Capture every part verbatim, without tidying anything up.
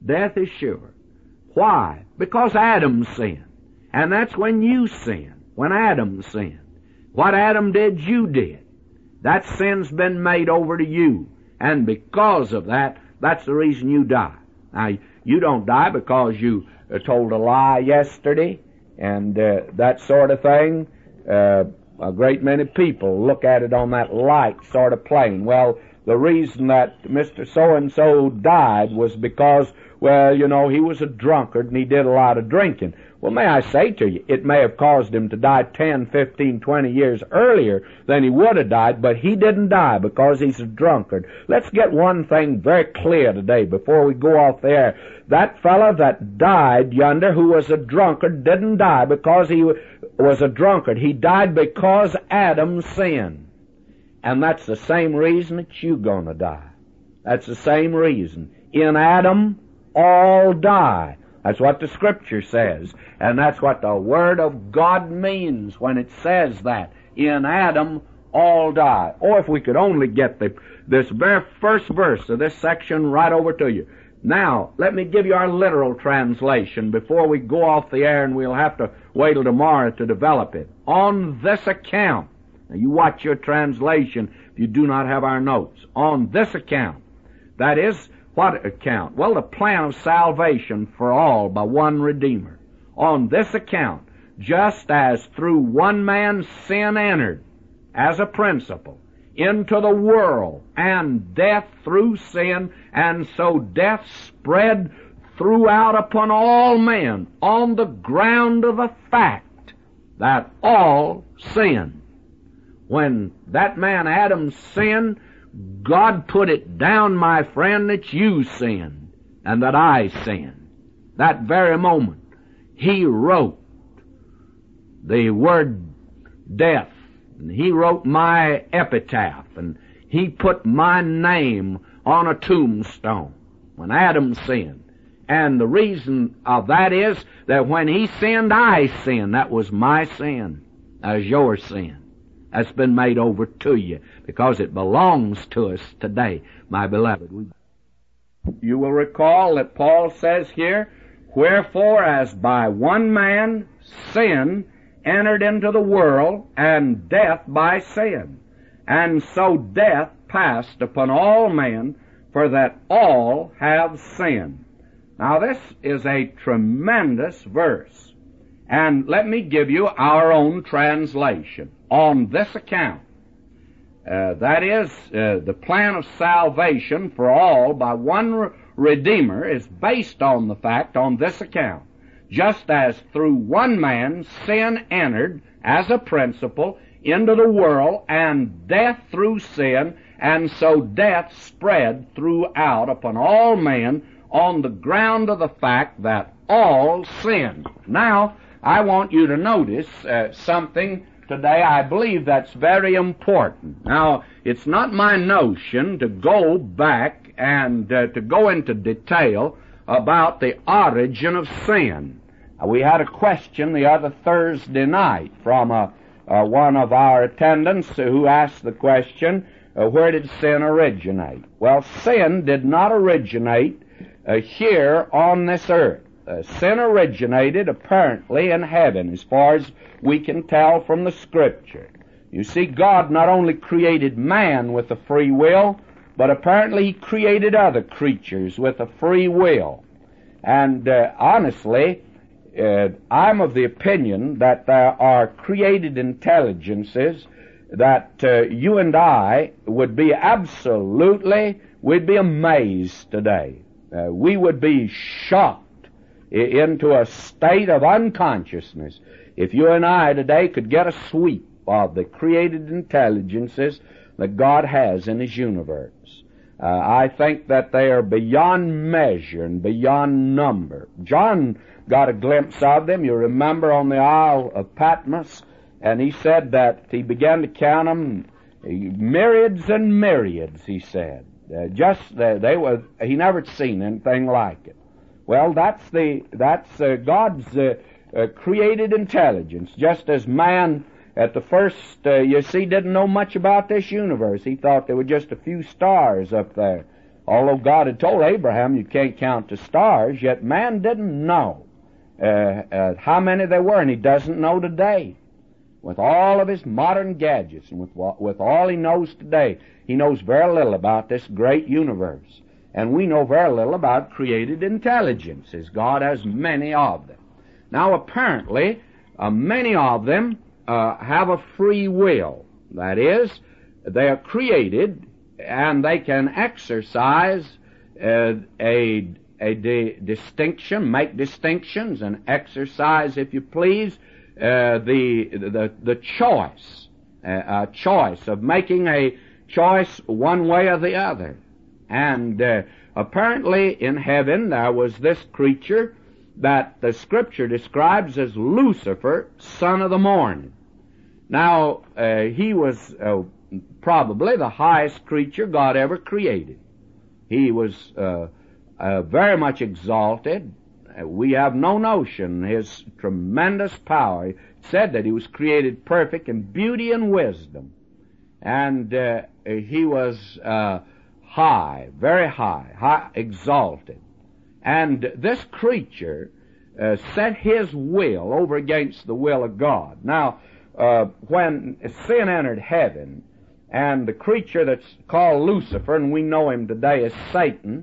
Death is sure. Why? Because Adam sinned. And that's when you sinned, when Adam sinned. What Adam did, you did. That sin's been made over to you. And because of that, that's the reason you die. Now, you don't die because you uh, told a lie yesterday and uh, that sort of thing. Uh, a great many people look at it on that light sort of plane. Well, the reason that Mister So-and-so died was because, well, you know, he was a drunkard and he did a lot of drinking. Well, may I say to you, it may have caused him to die ten, fifteen, twenty years earlier than he would have died, but he didn't die because he's a drunkard. Let's get one thing very clear today before we go off the air. That fellow that died yonder who was a drunkard didn't die because he was a drunkard. He died because Adam sinned. And that's the same reason that you're going to die. That's the same reason. In Adam, all die. That's what the Scripture says. And that's what the Word of God means when it says that. In Adam, all die. Or if we could only get the, this very first verse of this section right over to you. Now, let me give you our literal translation before we go off the air, and we'll have to wait till tomorrow to develop it. On this account. Now, you watch your translation if you do not have our notes. On this account. That is, what account? Well, the plan of salvation for all by one Redeemer. On this account, just as through one man sin entered as a principle into the world, and death through sin, and so death spread throughout upon all men on the ground of the fact that all sinned. When that man Adam sinned, God put it down, my friend, that you sinned and that I sinned. That very moment, He wrote the word death, and He wrote my epitaph, and He put my name on a tombstone when Adam sinned. And the reason of that is that when he sinned, I sinned. That was my sin as your sin. That's been made over to you because it belongs to us today, my beloved. You will recall that Paul says here, wherefore as by one man sin entered into the world, and death by sin. And so death passed upon all men, for that all have sinned. Now this is a tremendous verse. And let me give you our own translation. On this account. Uh, that is, uh, the plan of salvation for all by one re- Redeemer is based on the fact on this account. Just as through one man sin entered as a principle into the world, and death through sin, and so death spread throughout upon all men on the ground of the fact that all sinned. Now, I want you to notice uh, something today. I believe that's very important. Now, it's not my notion to go back and uh, to go into detail about the origin of sin. Uh, we had a question the other Thursday night from uh, uh, one of our attendants who asked the question, uh, where did sin originate? Well, sin did not originate uh, here on this earth. Uh, sin originated apparently in heaven, as far as we can tell from the Scripture. You see, God not only created man with a free will, but apparently He created other creatures with a free will. And uh, honestly, uh, I'm of the opinion that there are created intelligences that uh, you and I would be absolutely, we'd be amazed today. Uh, we would be shocked into a state of unconsciousness if you and I today could get a sweep of the created intelligences that God has in His universe. Uh, I think that they are beyond measure and beyond number. John got a glimpse of them, you remember, on the Isle of Patmos, and he said that he began to count them, myriads and myriads, he said. Uh, just, uh, they were, he never seen anything like it. Well, that's the that's uh, God's uh, uh, created intelligence. Just as man at the first, uh, you see, didn't know much about this universe. He thought there were just a few stars up there Although God had told Abraham you can't count the stars, yet man didn't know uh, uh, how many there were, and he doesn't know today. With all of his modern gadgets and with, with all he knows today, he knows very little about this great universe. And we know very little about created intelligences. God has many of them. Now, apparently, uh, many of them uh, have a free will. That is, they are created and they can exercise uh, a, a di- distinction, make distinctions, and exercise, if you please, uh, the, the, the choice, uh, a choice of making a choice one way or the other. And uh, apparently in heaven there was this creature that the Scripture describes as Lucifer, son of the morning. Now, uh, he was uh, probably the highest creature God ever created. He was uh, uh, very much exalted. Uh, we have no notion his tremendous power. It said that he was created perfect in beauty and wisdom. And uh, he was uh, high, very high, high, exalted. And this creature uh, set his will over against the will of God. Now, uh, when sin entered heaven, and the creature that's called Lucifer, and we know him today as Satan,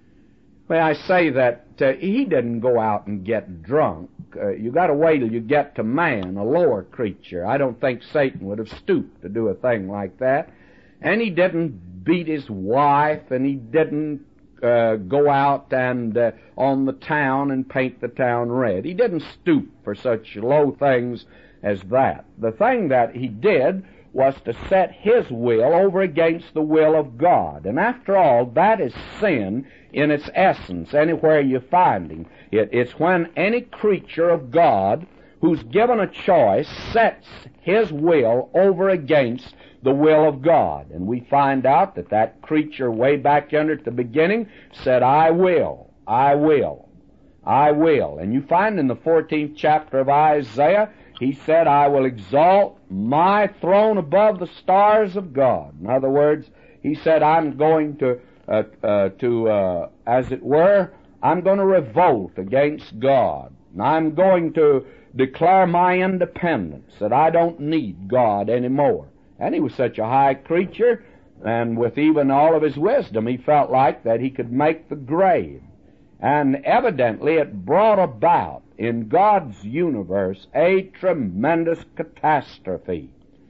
well, I say that uh, he didn't go out and get drunk. Uh, you got to wait till you get to man, a lower creature. I don't think Satan would have stooped to do a thing like that. And he didn't beat his wife, and he didn't uh, go out and uh, on the town and paint the town red. He didn't stoop for such low things as that. The thing that he did was to set his will over against the will of God. And after all, that is sin in its essence, anywhere you find him. It, it's when any creature of God who's given a choice sets his will over against the will of God. And we find out that that creature way back yonder at the beginning said, I will, I will, I will. And you find in the fourteenth chapter of Isaiah, he said, I will exalt my throne above the stars of God. In other words, he said, I'm going to, uh, uh, to uh, as it were, I'm going to revolt against God. And I'm going to declare my independence, that I don't need God anymore. And he was such a high creature, and with even all of his wisdom, he felt like that he could make the grade. And evidently it brought about in God's universe a tremendous catastrophe.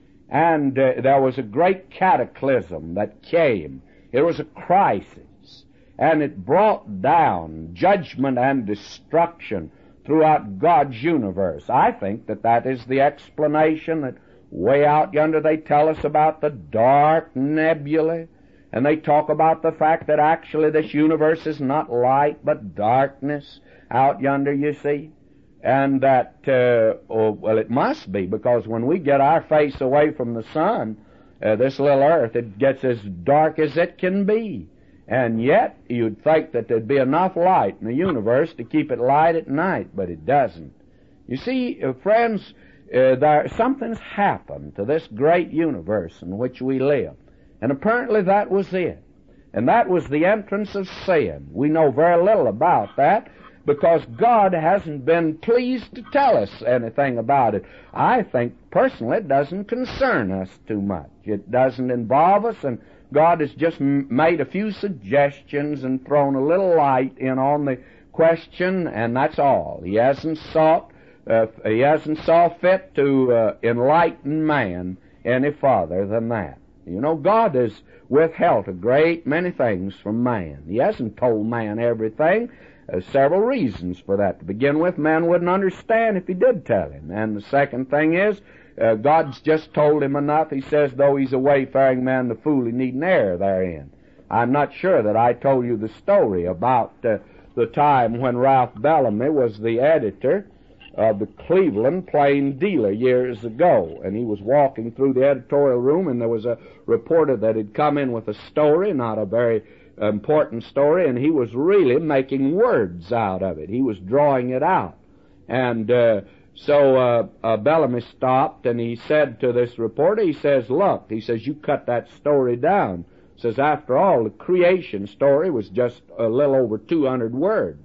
And uh, there was a great cataclysm that came. It was a crisis. And it brought down judgment and destruction throughout God's universe. I think that that is the explanation that way out yonder they tell us about the dark nebulae. And they talk about the fact that actually this universe is not light but darkness out yonder, you see. And that, uh, oh, well, it must be, because when we get our face away from the sun, uh, this little earth, it gets as dark as it can be. And yet, you'd think that there'd be enough light in the universe to keep it light at night, but it doesn't. You see, uh, friends, uh, there, something's happened to this great universe in which we live. And apparently that was it. And that was the entrance of sin. We know very little about that because God hasn't been pleased to tell us anything about it. I think, personally, it doesn't concern us too much. It doesn't involve us, and God has just m- made a few suggestions and thrown a little light in on the question, and that's all. He hasn't sought, uh, he hasn't saw fit to uh, enlighten man any farther than that. You know, God has withheld a great many things from man. He hasn't told man everything. There's several reasons for that. To begin with, man wouldn't understand if he did tell him. And the second thing is, uh, God's just told him enough. He says, though he's a wayfaring man, the fool, he needn't err therein. I'm not sure that I told you the story about uh, the time when Ralph Bellamy was the editor of the Cleveland Plain Dealer years ago, and he was walking through the editorial room, and there was a reporter that had come in with a story, not a very important story, and he was really making words out of it. He was drawing it out. And uh, so uh, uh, Bellamy stopped, and he said to this reporter, he says, look, he says, you cut that story down. Says, after all, the creation story was just a little over two hundred words.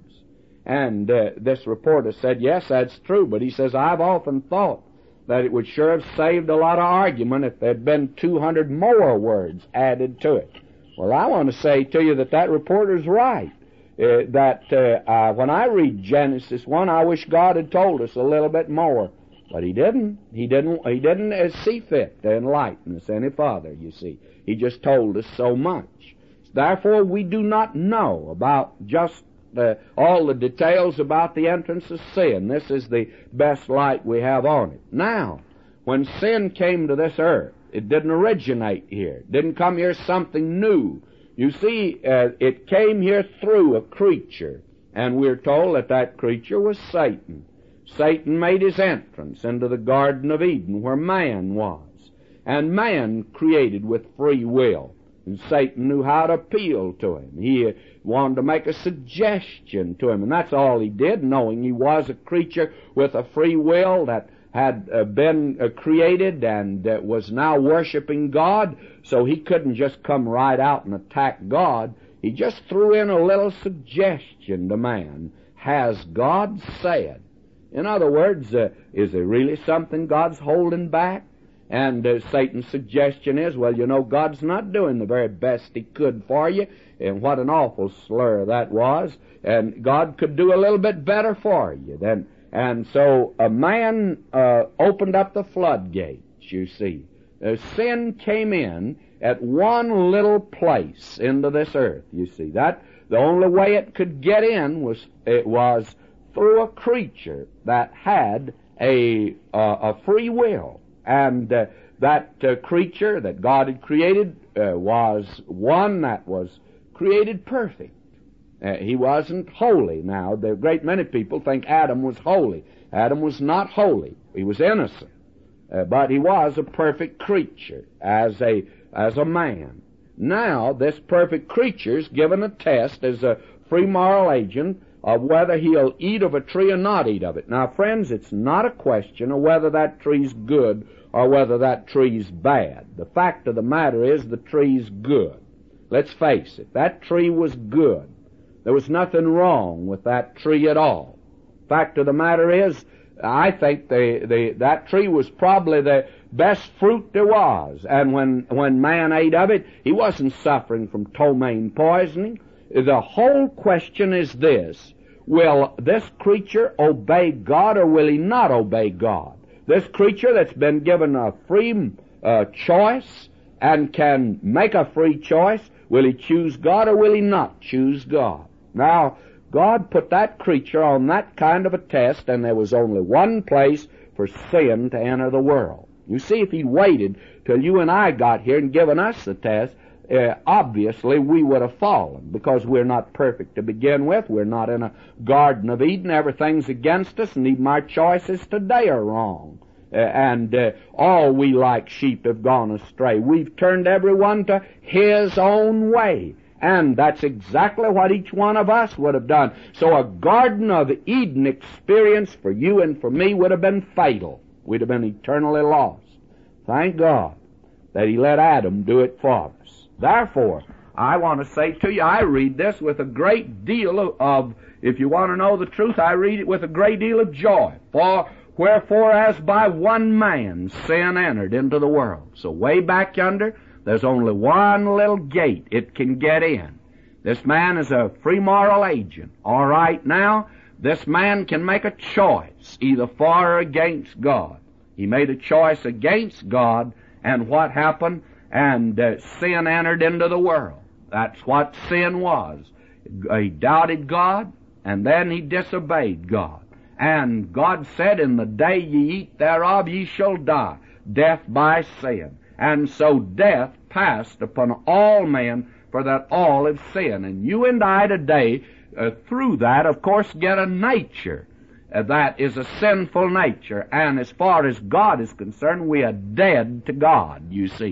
And uh, this reporter said, yes, that's true, but he says, I've often thought that it would sure have saved a lot of argument if there'd been two hundred more words added to it. Well, I want to say to you that that reporter's right. Uh, that uh, uh, when I read Genesis one, I wish God had told us a little bit more. But he didn't. He didn't He didn't uh, see fit to enlighten us any farther, you see. He just told us so much. Therefore, we do not know about just the, all the details about the entrance of sin. This is the best light we have on it. Now, when sin came to this earth, it didn't originate here. It didn't come here something new. You see, uh, it came here through a creature, and we're told that that creature was Satan. Satan made his entrance into the Garden of Eden where man was. And man created with free will. And Satan knew how to appeal to him. He uh, wanted to make a suggestion to him, and that's all he did, knowing he was a creature with a free will that had uh, been uh, created and uh, was now worshiping God, so he couldn't just come right out and attack God. He just threw in a little suggestion to man. Has God said? In other words, uh, is there really something God's holding back? And uh, Satan's suggestion is, well, you know, God's not doing the very best he could for you, and what an awful slur that was, and God could do a little bit better for you. Then, and so a man uh, opened up the floodgates, you see. Uh, sin came in at one little place into this earth, you see. That the only way it could get in was it was through a creature that had a uh, a free will. And uh, that uh, creature that God had created uh, was one that was created perfect. Uh, he wasn't holy. Now, the great many people think Adam was holy. Adam was not holy. He was innocent. Uh, but he was a perfect creature as a as a man. Now, this perfect creature is given a test as a free moral agent of whether he'll eat of a tree or not eat of it. Now, friends, it's not a question of whether that tree's good or whether that tree's bad. The fact of the matter is the tree's good. Let's face it, that tree was good. There was nothing wrong with that tree at all. Fact of the matter is, I think the, the, that tree was probably the best fruit there was. And when, when man ate of it, he wasn't suffering from ptomaine poisoning. The whole question is this: will this creature obey God or will he not obey God? This creature that's been given a free uh, choice and can make a free choice, will he choose God or will he not choose God? Now, God put that creature on that kind of a test, and there was only one place for sin to enter the world. You see, if he waited till you and I got here and given us the test, Uh, obviously we would have fallen, because we're not perfect to begin with. We're not in a Garden of Eden. Everything's against us, and even our choices today are wrong. Uh, and uh, all we like sheep have gone astray. We've turned everyone to his own way. And that's exactly what each one of us would have done. So a Garden of Eden experience for you and for me would have been fatal. We'd have been eternally lost. Thank God that he let Adam do it for us. Therefore, I want to say to you, I read this with a great deal of, of, if you want to know the truth, I read it with a great deal of joy. For wherefore, as by one man sin entered into the world. So way back yonder, there's only one little gate it can get in. This man is a free moral agent. All right, now, this man can make a choice, either for or against God. He made a choice against God, and what happened? And uh, sin entered into the world. That's what sin was. He doubted God, and then he disobeyed God. And God said, in the day ye eat thereof, ye shall die, death by sin. And so death passed upon all men, for that all have sinned. And you and I today, uh, through that, of course, get a nature uh, that is a sinful nature. And as far as God is concerned, we are dead to God, you see.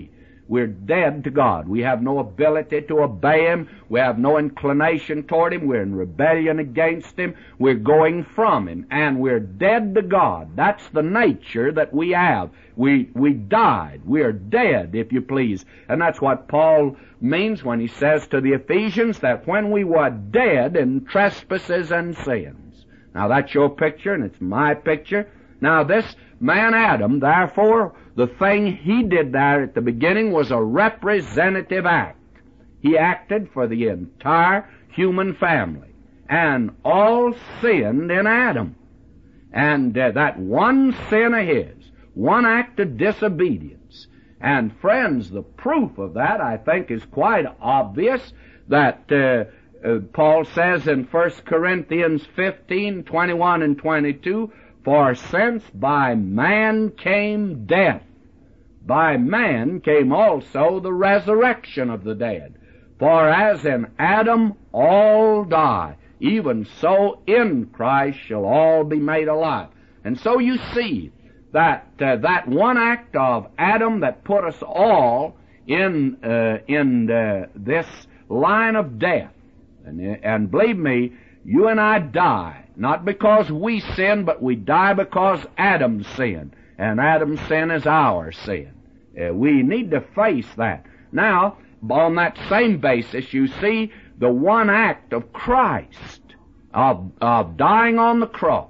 we're dead to God. We have no ability to obey Him. We have no inclination toward Him. We're in rebellion against Him. We're going from Him. And we're dead to God. That's the nature that we have. We, we died. We're dead, if you please. And that's what Paul means when he says to the Ephesians that when we were dead in trespasses and sins. Now that's your picture and it's my picture. Now this man Adam, therefore, the thing he did there at the beginning was a representative act. He acted for the entire human family. And all sinned in Adam. And uh, that one sin of his, one act of disobedience. And friends, the proof of that, I think, is quite obvious that uh, uh, Paul says in First Corinthians fifteen, twenty-one and twenty-two, for since by man came death, by man came also the resurrection of the dead. For as in Adam all die, even so in Christ shall all be made alive. And so you see that uh, that one act of Adam that put us all in uh, in uh, this line of death. And, and believe me, you and I die, not because we sin, but we die because Adam sinned. And Adam's sin is our sin. Uh, we need to face that. Now, on that same basis, you see the one act of Christ, of, of dying on the cross,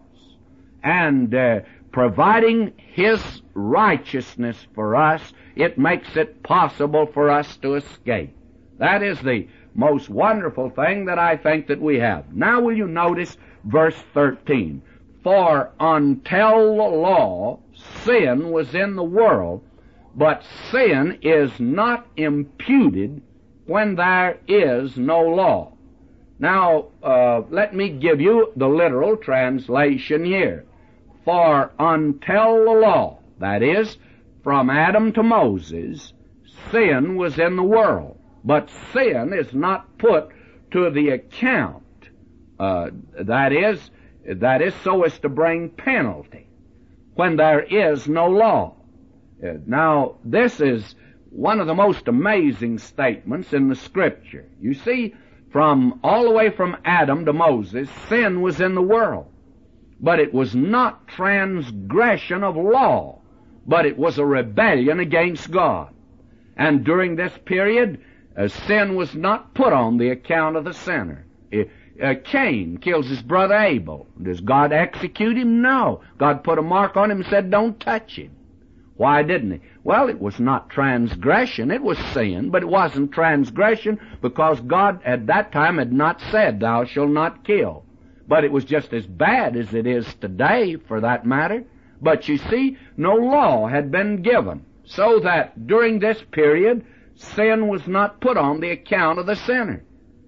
and uh, providing His righteousness for us, it makes it possible for us to escape. That is the most wonderful thing that I think that we have. Now will you notice verse thirteen. For until the law, sin was in the world, but sin is not imputed when there is no law. Now, uh, let me give you the literal translation here. For until the law, that is, from Adam to Moses, sin was in the world. But sin is not put to the account. Uh, that is, that is so as to bring penalty when there is no law. Uh, now, this is one of the most amazing statements in the Scripture. You see, from all the way from Adam to Moses, sin was in the world. But it was not transgression of law, but it was a rebellion against God. And during this period, uh, sin was not put on the account of the sinner. Uh, uh, Cain kills his brother Abel. Does God execute him? No. God put a mark on him and said, don't touch him. Why didn't he? Well, it was not transgression. It was sin, but it wasn't transgression because God at that time had not said, thou shalt not kill. But it was just as bad as it is today, for that matter. But you see, no law had been given, so that during this period, sin was not put on the account of the sinner.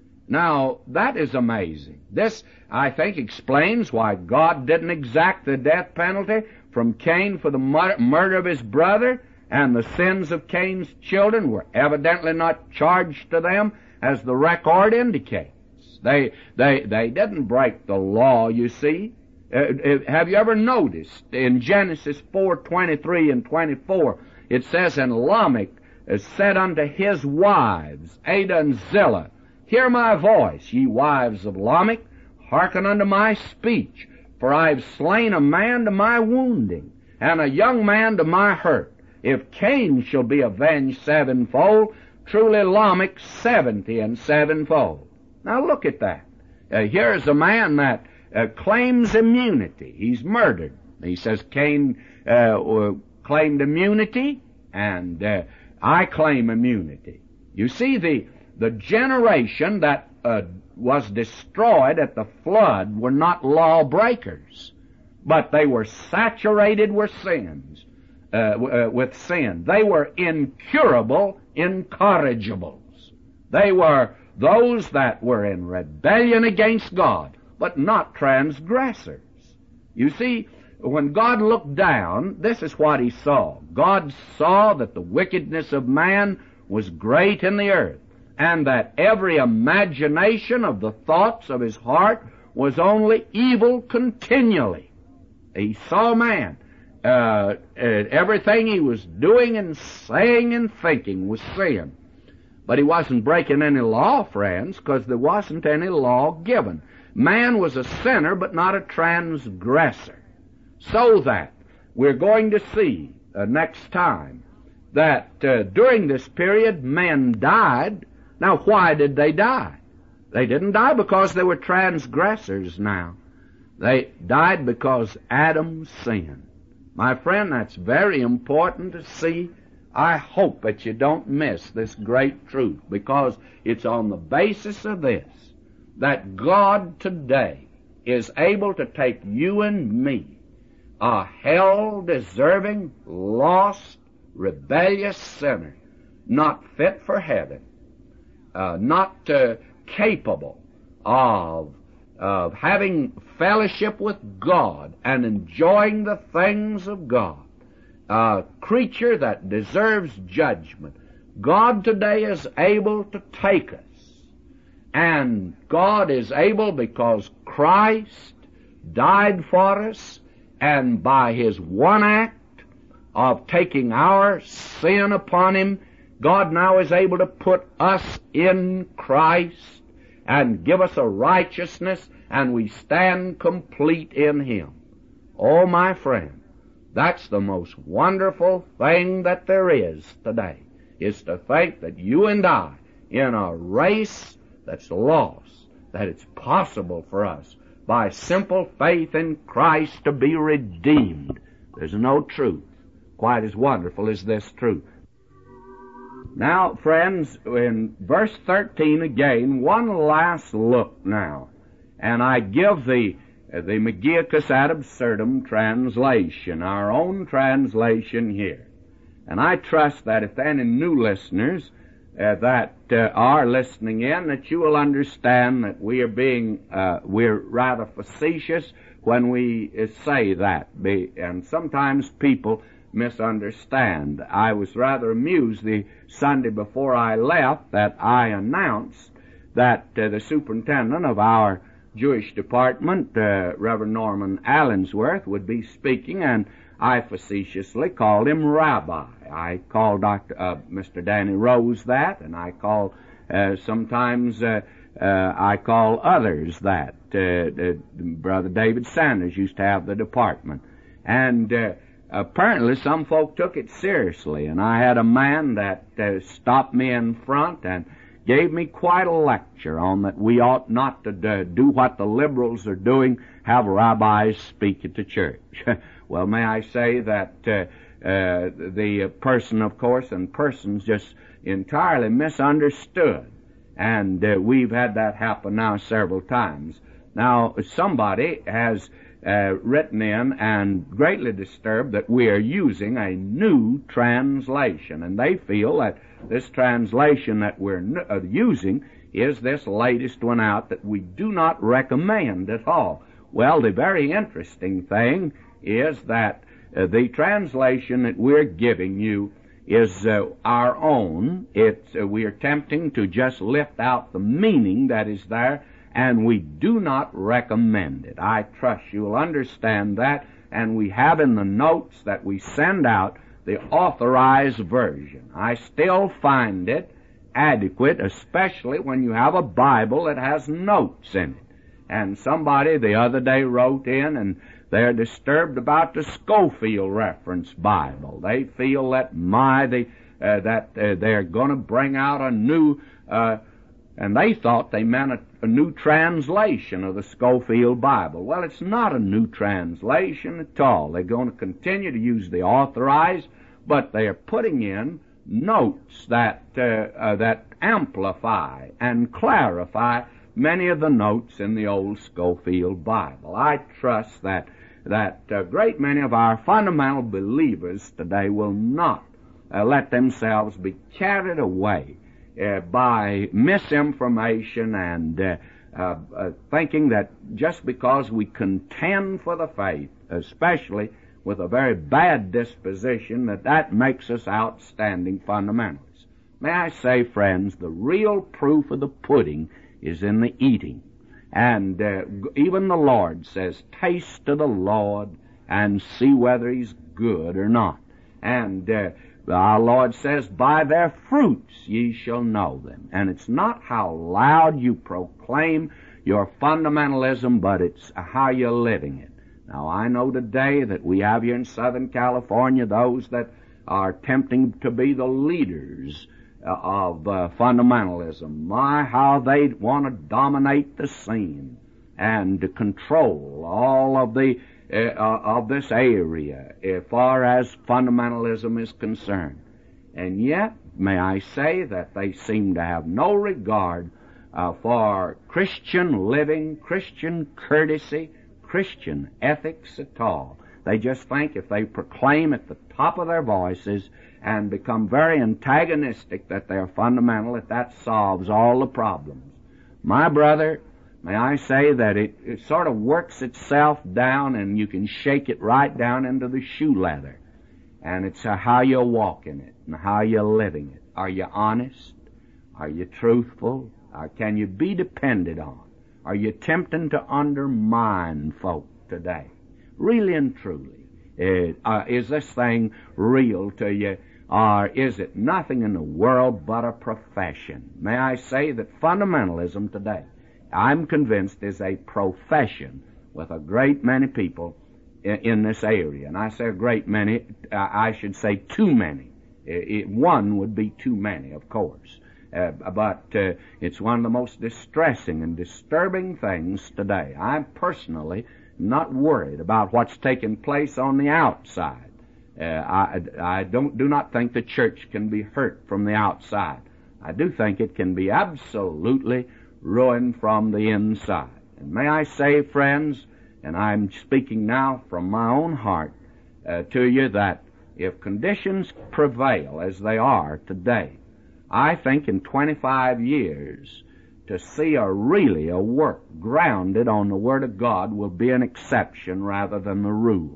Now, that is amazing. This, I think, explains why God didn't exact the death penalty from Cain for the mur- murder of his brother, and the sins of Cain's children were evidently not charged to them, as the record indicates. They, they, they didn't break the law, you see. Uh, uh, have you ever noticed in Genesis four, twenty-three and twenty-four, it says, and Lamech said unto his wives, Ada and Zillah, hear my voice, ye wives of Lamech, hearken unto my speech, for I have slain a man to my wounding, and a young man to my hurt. If Cain shall be avenged sevenfold, truly Lamech seventy and sevenfold. Now look at that. Uh, here's a man that uh, claims immunity. He's murdered. He says Cain uh, uh, claimed immunity, and uh, I claim immunity. You see, the the generation that uh, was destroyed at the flood were not lawbreakers, but they were saturated with sins, uh, uh, with sin. They were incurable incorrigibles. They were those that were in rebellion against God, but not transgressors. You see, when God looked down, this is what He saw. God saw that the wickedness of man was great in the earth, and that every imagination of the thoughts of his heart was only evil continually. He saw man, uh, uh, everything he was doing and saying and thinking was sin. But he wasn't breaking any law, friends, because there wasn't any law given. Man was a sinner, but not a transgressor. So that we're going to see uh, next time that uh, during this period men died. Now, why did they die? They didn't die because they were transgressors now. They died because Adam sinned. My friend, that's very important to see. I hope that you don't miss this great truth, because it's on the basis of this that God today is able to take you and me, a hell-deserving, lost, rebellious sinner, not fit for heaven, uh, not uh, capable of, of having fellowship with God and enjoying the things of God, a creature that deserves judgment. God today is able to take us. And God is able because Christ died for us, and by His one act of taking our sin upon Him, God now is able to put us in Christ and give us a righteousness, and we stand complete in Him. Oh, my friend, that's the most wonderful thing that there is today, is to think that you and I, in a race that's lost, that it's possible for us, by simple faith in Christ, to be redeemed. There's no truth quite as wonderful as this truth. Now, friends, in verse thirteen again, one last look now, and I give the the Magicus ad absurdum translation, our own translation here. And I trust that if any new listeners uh, that uh, are listening in, that you will understand that we are being, uh, we're rather facetious when we uh, say that. Be, and sometimes people misunderstand. I was rather amused the Sunday before I left that I announced that uh, the superintendent of our Jewish department, uh, Reverend Norman Allensworth, would be speaking, and I facetiously called him Rabbi. I call Doctor Uh, Mister Danny Rose that, and I call uh, sometimes uh, uh, I call others that. Uh, uh, Brother David Sanders used to have the department, and uh, apparently some folk took it seriously. And I had a man that uh, stopped me in front and gave me quite a lecture on that we ought not to do what the liberals are doing, have rabbis speak at the church. Well, may I say that uh, uh, the person, of course, and persons just entirely misunderstood. And uh, we've had that happen now several times. Now, somebody has uh, written in and greatly disturbed that we are using a new translation, and they feel that this translation that we're uh, using is this latest one out that we do not recommend at all. Well, the very interesting thing is that uh, the translation that we're giving you is uh, our own. It's, uh, we are attempting to just lift out the meaning that is there, and we do not recommend it. I trust you'll understand that, and we have in the notes that we send out the authorized version. I still find it adequate, especially when you have a Bible that has notes in it. And somebody the other day wrote in, and they're disturbed about the Scofield Reference Bible. They feel that my the uh, that uh, they're going to bring out a new, uh, and they thought they meant a, a new translation of the Scofield Bible. Well, it's not a new translation at all. They're going to continue to use the authorized, but they are putting in notes that uh, uh, that amplify and clarify many of the notes in the old Scofield Bible. I trust that that a great many of our fundamental believers today will not uh, let themselves be carried away uh, by misinformation and uh, uh, uh, thinking that just because we contend for the faith, especially with a very bad disposition, that that makes us outstanding fundamentalists. May I say, friends, the real proof of the pudding is in the eating. And uh, even the Lord says, taste of the Lord and see whether he's good or not. And uh, our Lord says, by their fruits ye shall know them. And it's not how loud you proclaim your fundamentalism, but it's how you're living it. Now, I know today that we have here in Southern California those that are attempting to be the leaders uh, of uh, fundamentalism. My, how they want to dominate the scene and to control all of the uh, uh, of this area as far as fundamentalism is concerned. And yet, may I say that they seem to have no regard uh, for Christian living, Christian courtesy, Christian ethics at all. They just think if they proclaim at the top of their voices and become very antagonistic that they're fundamental, that that solves all the problems. My brother, may I say that it, it sort of works itself down, and you can shake it right down into the shoe leather. And it's uh, how you're walking it and how you're living it. Are you honest? Are you truthful? Or can you be depended on? Are you attempting to undermine folk today? Really and truly. Uh, uh, is this thing real to you? Or is it nothing in the world but a profession? May I say that fundamentalism today, I'm convinced, is a profession with a great many people in, in this area. And I say a great many, uh, I should say too many. It, it, one would be too many, of course. Uh, but uh, it's one of the most distressing and disturbing things today. I'm personally not worried about what's taking place on the outside. Uh, I, I don't do not think the church can be hurt from the outside. I do think it can be absolutely ruined from the inside. And may I say, friends, and I'm speaking now from my own heart uh, to you, that if conditions prevail as they are today, I think in twenty-five years, to see a really a work grounded on the Word of God will be an exception rather than the rule.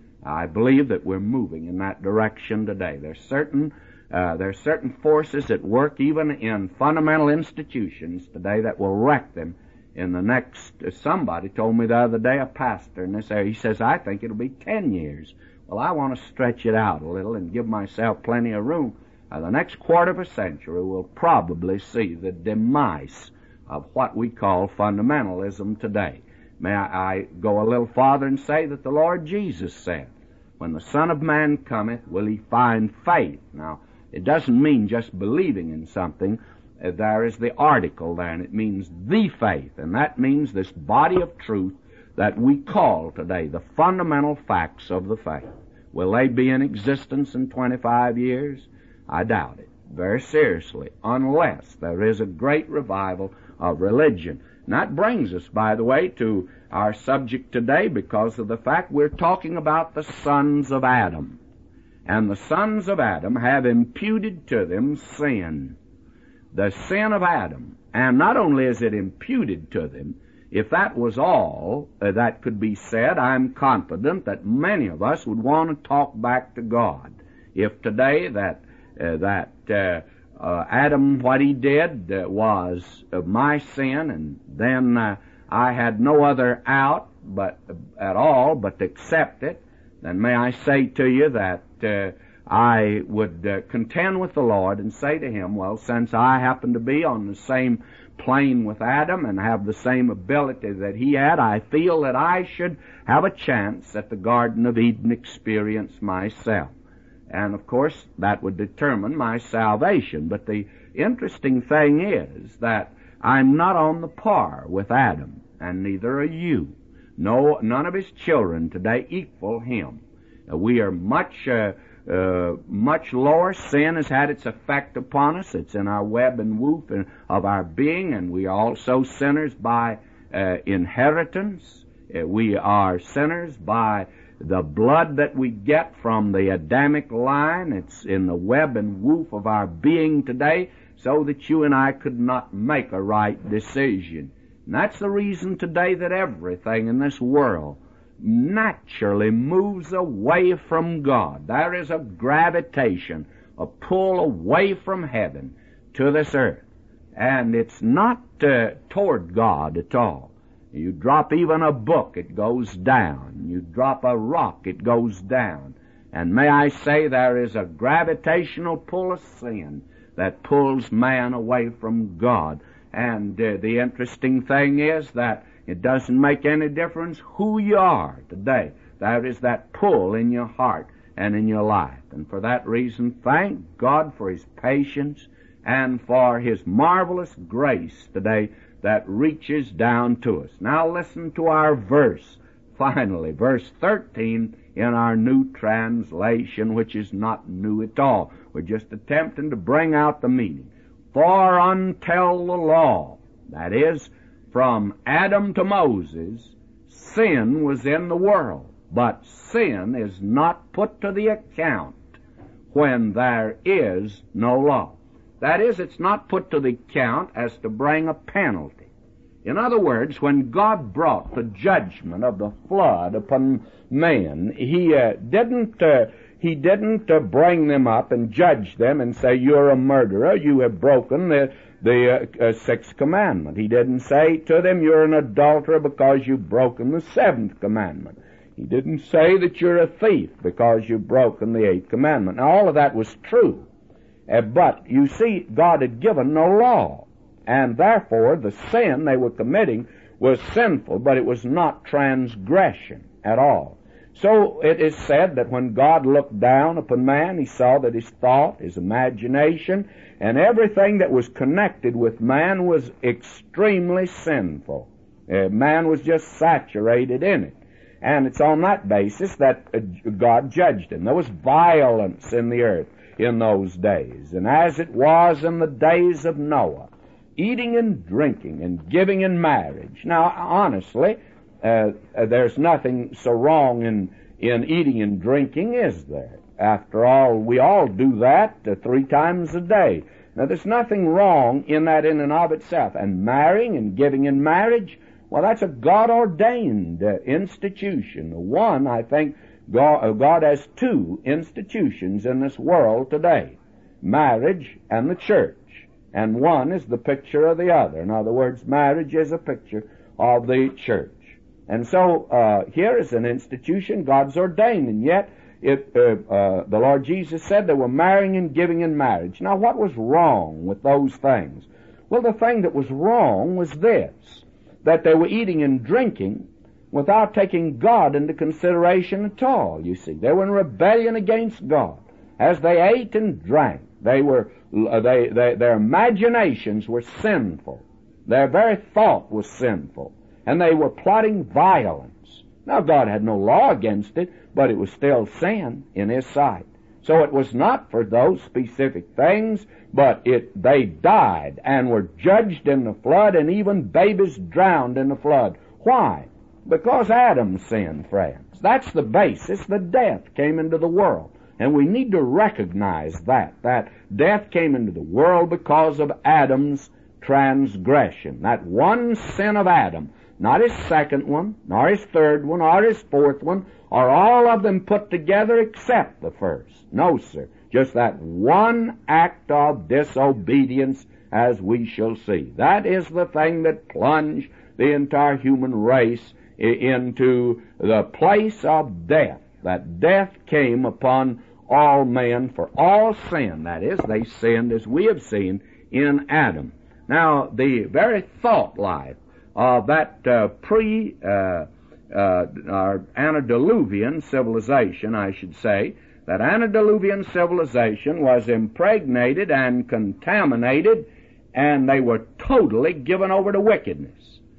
I believe that we're moving in that direction today. There's certain uh, there's certain forces at work even in fundamental institutions today that will wreck them in the next. Uh, somebody told me the other day, a pastor in this area, he says, I think it'll be ten years. Well, I want to stretch it out a little and give myself plenty of room. Uh, the next quarter of a century will probably see the demise of what we call fundamentalism today. May I, I go a little farther and say that the Lord Jesus said, when the Son of Man cometh, will he find faith? Now, it doesn't mean just believing in something. Uh, there is the article there, and it means the faith. And that means this body of truth that we call today the fundamental facts of the faith. Will they be in existence in twenty-five years? I doubt it, very seriously, unless there is a great revival of religion. And that brings us, by the way, to our subject today because of the fact we're talking about the sons of Adam. And the sons of Adam have imputed to them sin. The sin of Adam. And not only is it imputed to them, if that was all uh, that could be said, I'm confident that many of us would want to talk back to God. If today that Uh, that uh, uh, Adam, what he did uh, was uh, my sin, and then uh, I had no other out but uh, at all but to accept it, then may I say to you that uh, I would uh, contend with the Lord and say to him, well, since I happen to be on the same plane with Adam and have the same ability that he had, I feel that I should have a chance at the Garden of Eden experience myself. And, of course, that would determine my salvation. But the interesting thing is that I'm not on the par with Adam, and neither are you. No, none of his children today equal him. Uh, we are much, uh, uh, much lower. Sin has had its effect upon us. It's in our web and woof of our being, and we are also sinners by uh, inheritance. Uh, we are sinners by the blood that we get from the Adamic line. It's in the web and woof of our being today, so that you and I could not make a right decision. And that's the reason today that everything in this world naturally moves away from God. There is a gravitation, a pull away from heaven to this earth. And it's not uh, toward God at all. You drop even a book, it goes down. You drop a rock, it goes down. And may I say, there is a gravitational pull of sin that pulls man away from God. And uh, the interesting thing is that it doesn't make any difference who you are today. There is that pull in your heart and in your life. And for that reason, thank God for His patience and for His marvelous grace today that reaches down to us. Now listen to our verse, finally, verse thirteen in our New Translation, which is not new at all. We're just attempting to bring out the meaning. For until the law, that is, from Adam to Moses, sin was in the world, but sin is not put to the account when there is no law. That is, it's not put to the account as to bring a penalty. In other words, when God brought the judgment of the flood upon man, He uh, didn't uh, He didn't uh, bring them up and judge them and say, you're a murderer, you have broken the the uh, uh, sixth commandment. He didn't say to them, you're an adulterer because you've broken the seventh commandment. He didn't say that you're a thief because you've broken the eighth commandment. Now, all of that was true. Uh, but, you see, God had given no law. And therefore, the sin they were committing was sinful, but it was not transgression at all. So it is said that when God looked down upon man, He saw that his thought, his imagination, and everything that was connected with man was extremely sinful. Uh, man was just saturated in it. And it's on that basis that uh, God judged him. There was violence in the earth in those days. And as it was in the days of Noah, eating and drinking and giving in marriage. Now, honestly, uh, uh, there's nothing so wrong in, in eating and drinking, is there? After all, we all do that uh, three times a day. Now, there's nothing wrong in that in and of itself. And marrying and giving in marriage, well, that's a God-ordained uh, institution. One, I think, God, uh, God has two institutions in this world today, marriage and the church. And one is the picture of the other. In other words, marriage is a picture of the church. And so uh, here is an institution God's ordained, and yet it, uh, uh, the Lord Jesus said they were marrying and giving in marriage. Now, what was wrong with those things? Well, the thing that was wrong was this, that they were eating and drinking without taking God into consideration at all, you see. They were in rebellion against God. As they ate and drank, they were, uh, they, they, their imaginations were sinful. Their very thought was sinful. And they were plotting violence. Now, God had no law against it, but it was still sin in His sight. So it was not for those specific things, but it, they died and were judged in the flood, and even babies drowned in the flood. Why? Because Adam sinned, friends. That's the basis. The death came into the world. And we need to recognize that, that death came into the world because of Adam's transgression. That one sin of Adam, not his second one, nor his third one, or his fourth one, or all of them put together except the first. No, sir. Just that one act of disobedience, as we shall see. That is the thing that plunged the entire human race into the place of death. That death came upon all men for all sin. That is, they sinned as we have seen in Adam. Now, the very thought life of that uh, pre, uh, uh, or antediluvian civilization, I should say, that antediluvian civilization was impregnated and contaminated, and they were totally given over to wickedness.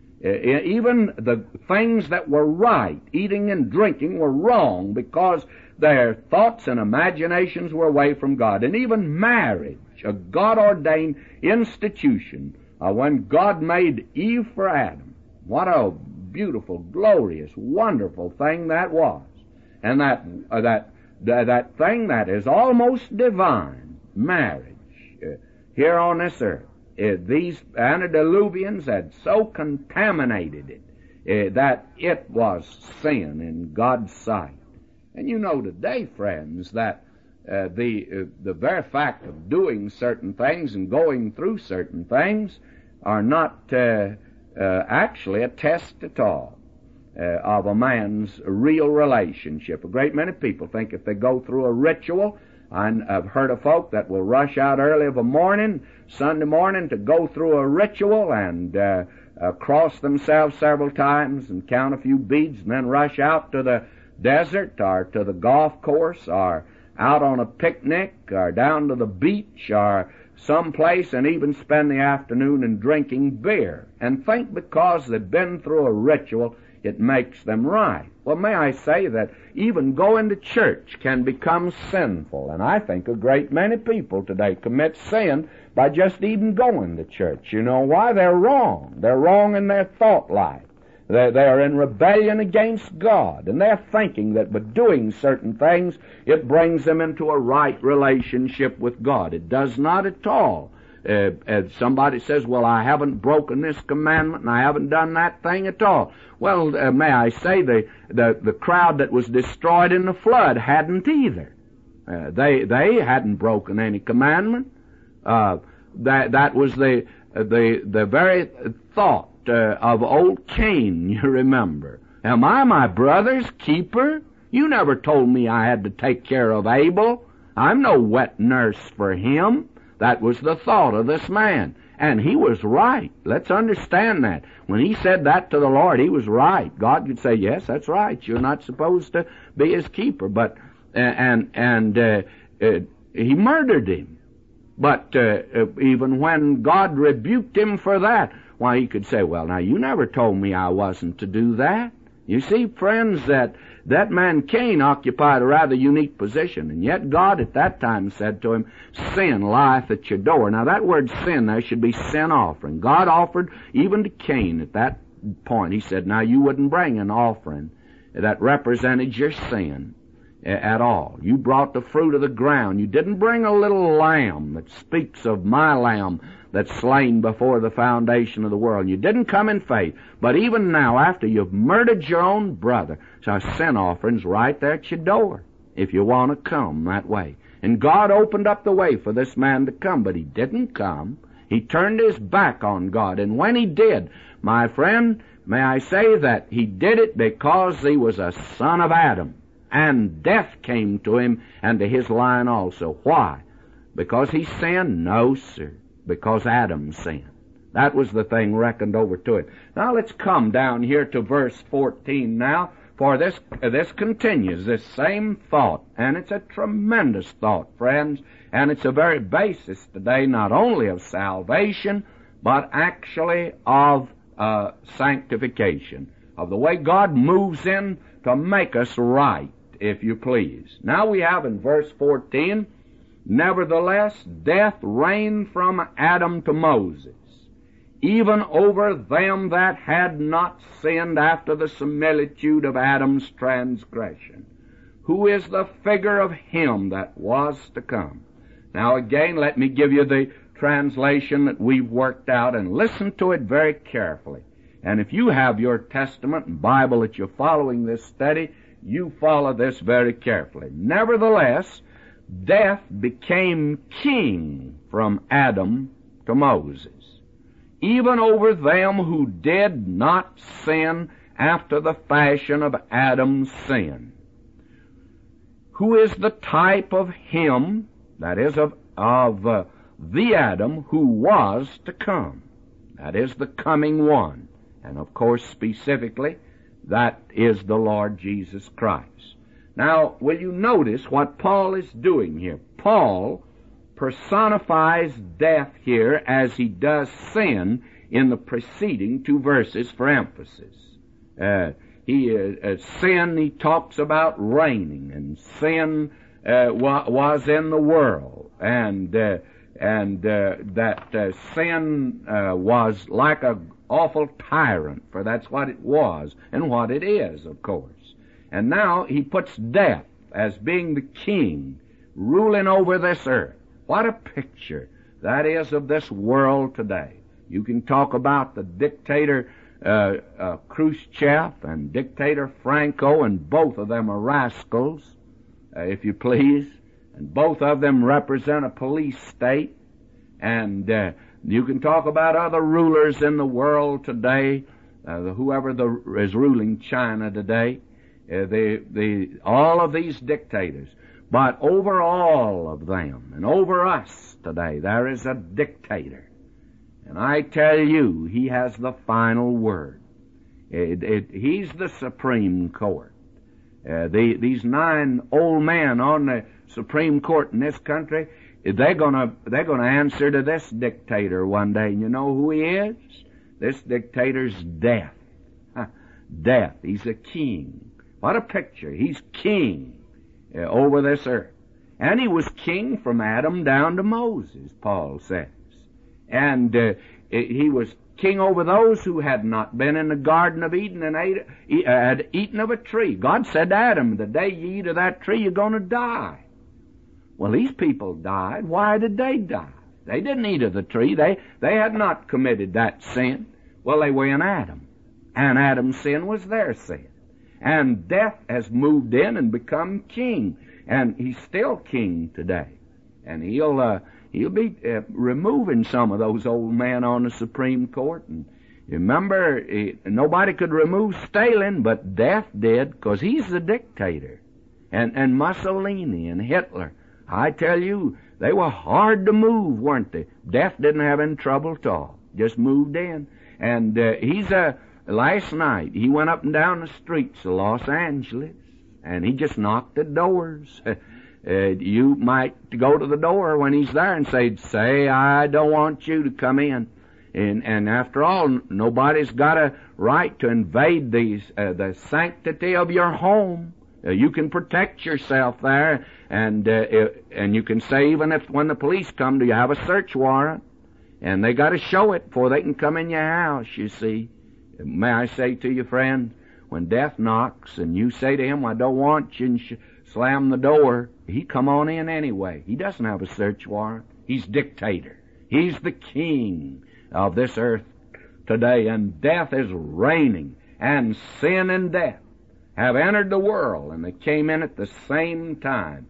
Even the things that were right, eating and drinking, were wrong because their thoughts and imaginations were away from God. And even marriage, a God-ordained institution, uh, when God made Eve for Adam, what a beautiful, glorious, wonderful thing that was. And that uh, that uh, that thing that is almost divine, marriage, uh, here on this earth. Uh, these antediluvians had so contaminated it uh, that it was sin in God's sight. And you know today, friends, that uh, the uh, the very fact of doing certain things and going through certain things are not uh, uh, actually a test at all. uh, of a man's real relationship. A great many people think if they go through a ritual, and I've heard of folk that will rush out early of a morning, Sunday morning, to go through a ritual and uh, uh, cross themselves several times and count a few beads and then rush out to the desert or to the golf course or out on a picnic or down to the beach or someplace and even spend the afternoon in drinking beer and think because they've been through a ritual it makes them right. Well, may I say that even going to church can become sinful, and I think a great many people today commit sin by just even going to church. You know why? They're wrong. They're wrong in their thought life. They're, they're in rebellion against God, and they're thinking that by doing certain things, it brings them into a right relationship with God. It does not at all. Uh, as somebody says, well, I haven't broken this commandment and I haven't done that thing at all. Well, uh, may I say, the, the, the crowd that was destroyed in the flood hadn't either. Uh, they, they hadn't broken any commandment. Uh, that, that was the, the, the very thought uh, of old Cain, you remember. Am I my brother's keeper? You never told me I had to take care of Abel. I'm no wet nurse for him. That was the thought of this man. And he was right. Let's understand that. When he said that to the Lord, he was right. God could say, yes, that's right. You're not supposed to be his keeper. But, uh, and, and, uh, uh, he murdered him. But, uh, uh, even when God rebuked him for that, why, he could say, well, now, you never told me I wasn't to do that. You see, friends, that that man Cain occupied a rather unique position, and yet God at that time said to him, sin lieth at your door. Now that word sin there should be sin offering. God offered even to Cain at that point. He said, now you wouldn't bring an offering that represented your sin at all. You brought the fruit of the ground. You didn't bring a little lamb that speaks of my lamb that's slain before the foundation of the world. You didn't come in faith. But even now, after you've murdered your own brother, so sin offering's right there at your door, if you want to come that way. And God opened up the way for this man to come, but he didn't come. He turned his back on God. And when he did, my friend, may I say that he did it because he was a son of Adam. And death came to him and to his line also. Why? Because he sinned? No, sir. Because Adam sinned. That was the thing reckoned over to it. Now let's come down here to verse fourteen now, for this uh, this continues, this same thought. And it's a tremendous thought, friends, and it's a very basis today not only of salvation, but actually of uh, sanctification, of the way God moves in to make us right, if you please. Now we have in verse fourteen, nevertheless, death reigned from Adam to Moses, even over them that had not sinned after the similitude of Adam's transgression, who is the figure of him that was to come. Now again, let me give you the translation that we've worked out, and listen to it very carefully. And if you have your Testament and Bible that you're following this study, you follow this very carefully. Nevertheless, death became king from Adam to Moses, even over them who did not sin after the fashion of Adam's sin, who is the type of him, that is, of, of uh, the Adam who was to come. That is the coming one. And of course, specifically, that is the Lord Jesus Christ. Now, will you notice what Paul is doing here? Paul personifies death here as he does sin in the preceding two verses for emphasis. Uh, he uh, uh, sin, he talks about reigning, and sin uh, wa- was in the world, and uh, and uh, that uh, sin uh, was like a awful tyrant, for that's what it was, and what it is, of course. And now he puts death as being the king, ruling over this earth. What a picture that is of this world today. You can talk about the dictator uh, uh, Khrushchev and dictator Franco, and both of them are rascals, uh, if you please, and both of them represent a police state. And uh, you can talk about other rulers in the world today uh, the, whoever the, is ruling China today, uh, the, the, all of these dictators. But over all of them and over us today, there is a dictator. And I tell you, he has the final word. It, it, he's the Supreme Court. Uh, the, these nine old men on the Supreme Court in this country, they're gonna, they're gonna answer to this dictator one day. And you know who he is? This dictator's death. Huh. Death. He's a king. What a picture. He's king uh, over this earth. And he was king from Adam down to Moses, Paul says. And uh, he was king over those who had not been in the Garden of Eden and ate, uh, had eaten of a tree. God said to Adam, the day you eat of that tree, you're going to die. Well, these people died. Why did they die? They didn't eat of the tree. They, they had not committed that sin. Well, they were in Adam. And Adam's sin was their sin. And death has moved in and become king. And he's still king today. And he'll, uh, he'll be uh, removing some of those old men on the Supreme Court. And remember, he, nobody could remove Stalin, but death did, because he's the dictator. And, and Mussolini and Hitler. I tell you, they were hard to move, weren't they? Death didn't have any trouble at all. Just moved in. And uh, he's a, last night, he went up and down the streets of Los Angeles, and he just knocked at doors. Uh, you might go to the door when he's there and say, say, I don't want you to come in. And, and after all, nobody's got a right to invade these, uh, the sanctity of your home. Uh, you can protect yourself there, and uh, and you can say, even if when the police come, do you have a search warrant? And they got to show it before they can come in your house, you see. May I say to you, friend, when death knocks and you say to him, I don't want you, and sh- slam the door, he come on in anyway. He doesn't have a search warrant. He's dictator. He's the king of this earth today, and death is reigning, and sin and death have entered the world, and they came in at the same time.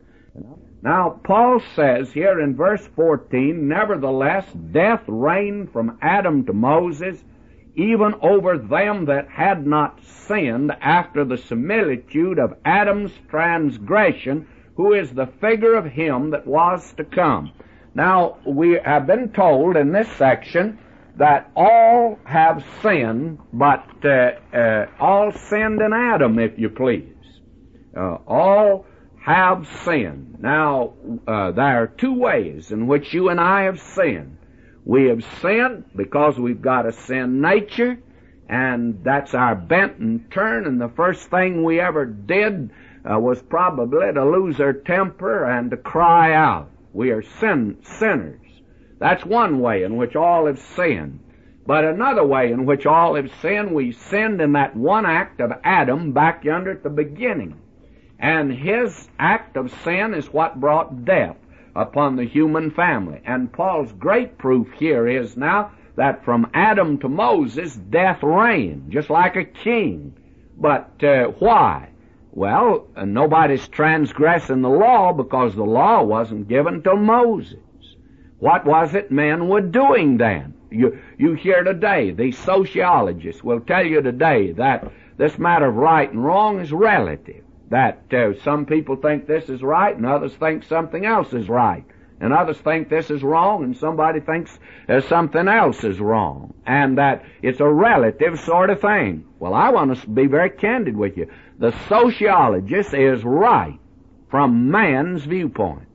Now, Paul says here in verse fourteen, nevertheless, death reigned from Adam to Moses, even over them that had not sinned, after the similitude of Adam's transgression, who is the figure of him that was to come. Now, we have been told in this section that all have sinned, but uh, uh, all sinned in Adam, if you please. Uh, all have sinned. Now, uh, there are two ways in which you and I have sinned. We have sinned because we've got a sin nature, and that's our bent and turn, and the first thing we ever did uh, was probably to lose our temper and to cry out. We are sin sinners. That's one way in which all have sinned. But another way in which all have sinned, we sinned in that one act of Adam back yonder at the beginning. And his act of sin is what brought death upon the human family. And Paul's great proof here is now that from Adam to Moses, death reigned, just like a king. But uh, why? Well, uh, nobody's transgressing the law because the law wasn't given to Moses. What was it men were doing then? You, you hear today, these sociologists will tell you today that this matter of right and wrong is relative. That uh, some people think this is right and others think something else is right. And others think this is wrong and somebody thinks uh, something else is wrong. And that it's a relative sort of thing. Well, I want to be very candid with you. The sociologist is right from man's viewpoint.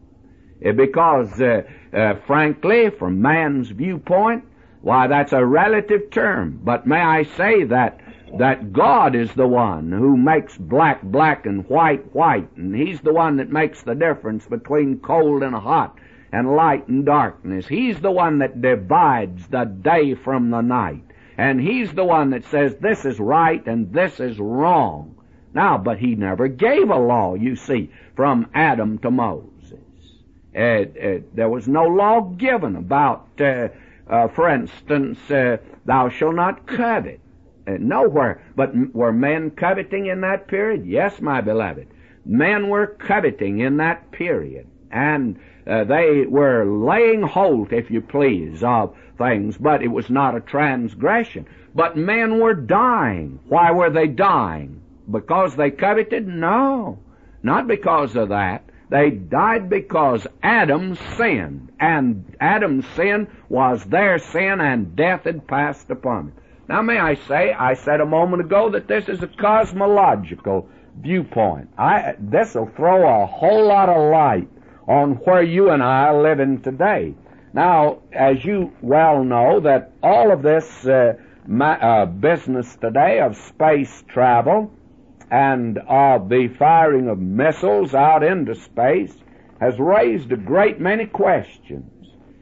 Because, uh, uh, frankly, from man's viewpoint, why, that's a relative term. But may I say that that God is the one who makes black black and white white, and He's the one that makes the difference between cold and hot and light and darkness. He's the one that divides the day from the night. And He's the one that says this is right and this is wrong. Now, but He never gave a law, you see, from Adam to Moses. Uh, uh, there was no law given about, uh, uh, for instance, uh, thou shalt not covet. Uh, nowhere. But m- were men coveting in that period? Yes, my beloved. Men were coveting in that period. And Uh, they were laying hold, if you please, of things, but it was not a transgression. But men were dying. Why were they dying? Because they coveted? No, not because of that. They died because Adam sinned, and Adam's sin was their sin, and death had passed upon them. Now, may I say, I said a moment ago that this is a cosmological viewpoint. I, this will throw a whole lot of light on where you and I are living today. Now, as you well know, that all of this uh, ma- uh, business today of space travel and of the firing of missiles out into space has raised a great many questions.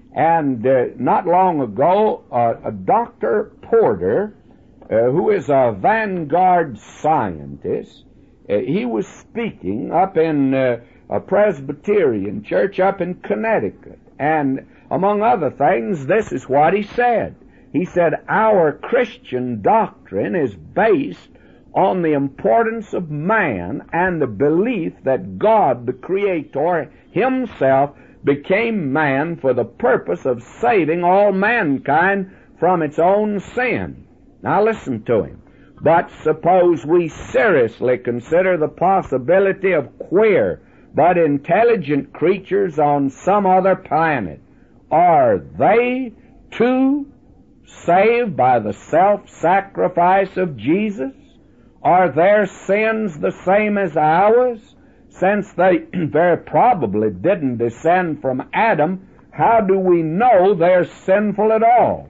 And uh, not long ago, uh, a Doctor Porter, uh, who is a vanguard scientist, uh, he was speaking up in uh, a Presbyterian church up in Connecticut. And among other things, this is what he said. He said, our Christian doctrine is based on the importance of man and the belief that God, the Creator, Himself became man for the purpose of saving all mankind from its own sin. Now listen to him. But suppose we seriously consider the possibility of queer but intelligent creatures on some other planet. Are they too saved by the self-sacrifice of Jesus? Are their sins the same as ours? Since they very probably didn't descend from Adam, how do we know they're sinful at all?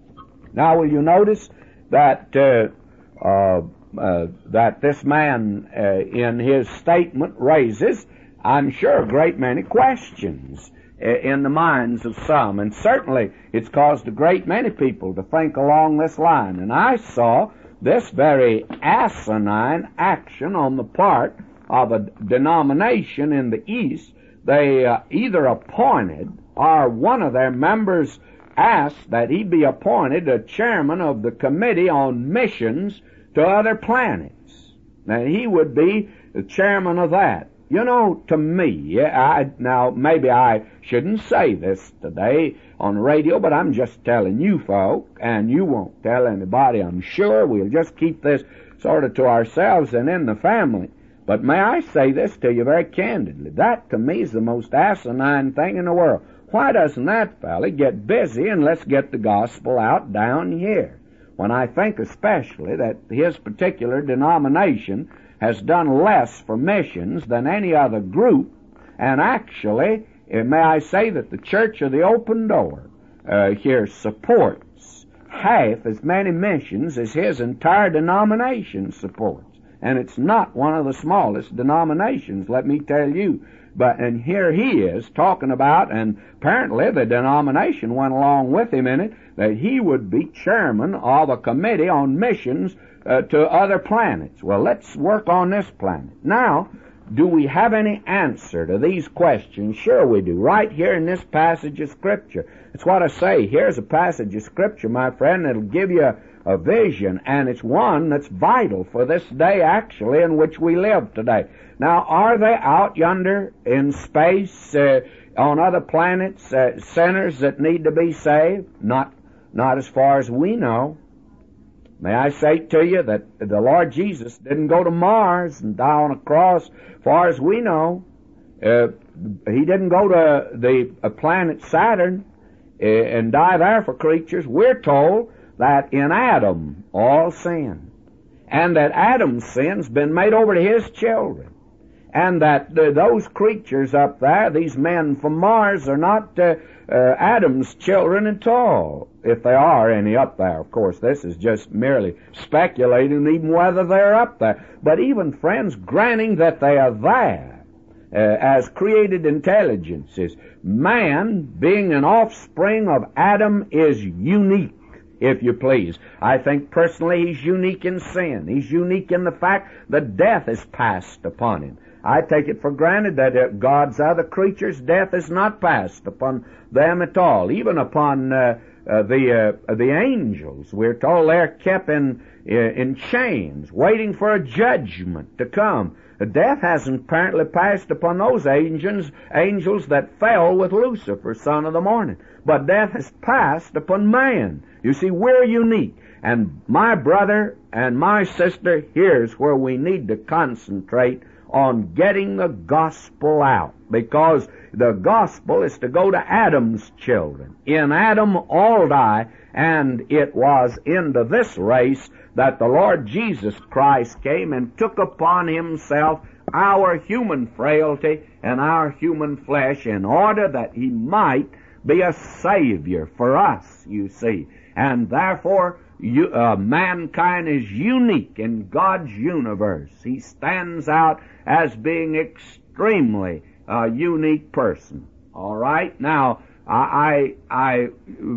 Now, will you notice that uh, uh, uh, that this man uh, in his statement raises, I'm sure, a great many questions in the minds of some, and certainly it's caused a great many people to think along this line. And I saw this very asinine action on the part of a denomination in the East. They uh, either appointed, or one of their members asked that he be appointed a chairman of the Committee on Missions to Other Planets. Now, he would be the chairman of that. You know, to me, I, now maybe I shouldn't say this today on the radio, but I'm just telling you folk, and you won't tell anybody, I'm sure. We'll just keep this sort of to ourselves and in the family. But may I say this to you very candidly, that to me is the most asinine thing in the world. Why doesn't that fella get busy and let's get the gospel out down here? When I think especially that his particular denomination has done less for missions than any other group, and actually, may I say that the Church of the Open Door uh, here supports half as many missions as his entire denomination supports. And it's not one of the smallest denominations, let me tell you. But, and here he is talking about, and apparently the denomination went along with him in it, that he would be chairman of a committee on missions uh, to other planets. Well, let's work on this planet. Now, do we have any answer to these questions? Sure we do, right here in this passage of Scripture. It's what I say. Here's a passage of Scripture, my friend, that'll give you a, a vision, and it's one that's vital for this day, actually, in which we live today. Now, are they out yonder in space, uh, on other planets, uh, sinners that need to be saved? Not, not as far as we know. May I say to you that the Lord Jesus didn't go to Mars and die on a cross, as far as we know. Uh, he didn't go to the uh, planet Saturn uh, and die there for creatures. We're told that in Adam all sin, and that Adam's sin's been made over to his children, and that uh, those creatures up there, these men from Mars, are not uh, uh, Adam's children at all, if they are any up there. Of course, this is just merely speculating even whether they're up there. But even, friends, granting that they are there uh, as created intelligences, man, being an offspring of Adam, is unique, if you please. I think personally he's unique in sin. He's unique in the fact that death is passed upon him. I take it for granted that uh, God's other creatures, death is not passed upon them at all. Even upon uh, uh, the uh, the angels. We're told they're kept in in chains, waiting for a judgment to come. Death hasn't apparently passed upon those angels, angels that fell with Lucifer, son of the morning. But death has passed upon man. You see, we're unique. And my brother and my sister, here's where we need to concentrate on getting the gospel out. Because the gospel is to go to Adam's children. In Adam all die, and it was into this race that the Lord Jesus Christ came and took upon himself our human frailty and our human flesh in order that he might be a Savior for us, you see. And therefore, you, uh, mankind is unique in God's universe. He stands out as being extremely uh, unique person. All right? Now, I, I, I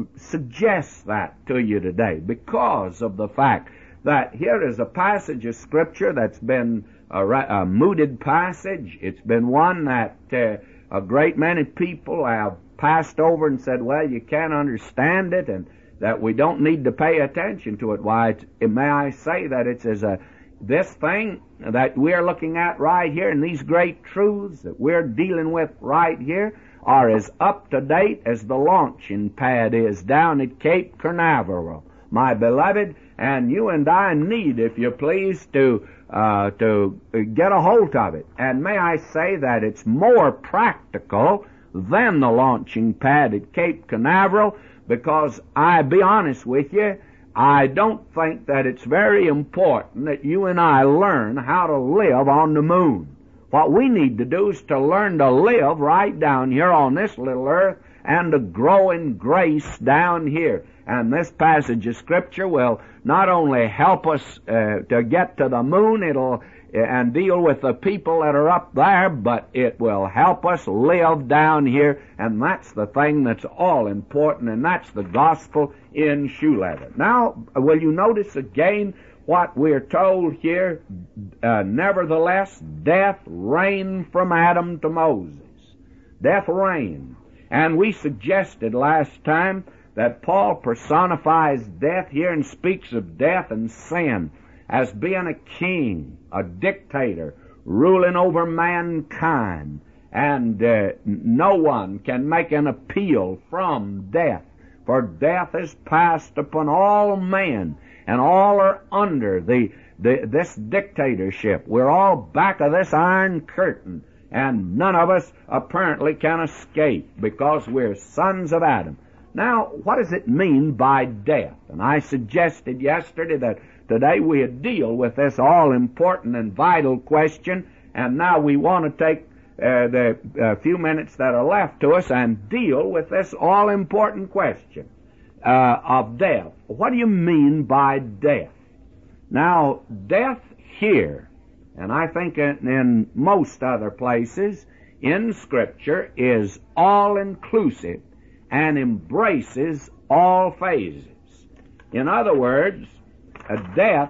suggest that to you today because of the fact that here is a passage of Scripture that's been a, a mooted passage. It's been one that uh, a great many people have passed over and said, well, you can't understand it, and that we don't need to pay attention to it. Why, it's, may I say that it's as a, this thing that we're looking at right here, and these great truths that we're dealing with right here are as up to date as the launching pad is down at Cape Canaveral, my beloved. And you and I need, if you please, to uh, to get a hold of it. And may I say that it's more practical than the launching pad at Cape Canaveral, because I be honest with you, I don't think that it's very important that you and I learn how to live on the moon. What we need to do is to learn to live right down here on this little earth and to grow in grace down here. And this passage of Scripture will not only help us uh, to get to the moon, it'll and deal with the people that are up there, but it will help us live down here, and that's the thing that's all important, and that's the gospel in shoe leather. Now, will you notice again what we're told here? Uh, nevertheless, death reigned from Adam to Moses. Death reigned. And we suggested last time that Paul personifies death here and speaks of death and sin as being a king, a dictator, ruling over mankind, and uh, no one can make an appeal from death, for death is passed upon all men, and all are under the, the this dictatorship. We're all back of this iron curtain, and none of us apparently can escape because we're sons of Adam. Now, what does it mean by death? And I suggested yesterday that today we deal with this all-important and vital question, and now we want to take uh, the uh, few minutes that are left to us and deal with this all-important question uh, of death. What do you mean by death? Now, death here, and I think in, in most other places in Scripture, is all-inclusive and embraces all phases. In other words, a death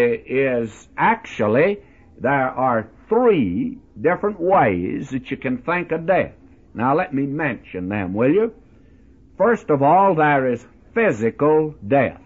is actually, there are three different ways that you can think of death. Now let me mention them, will you? First of all, there is physical death.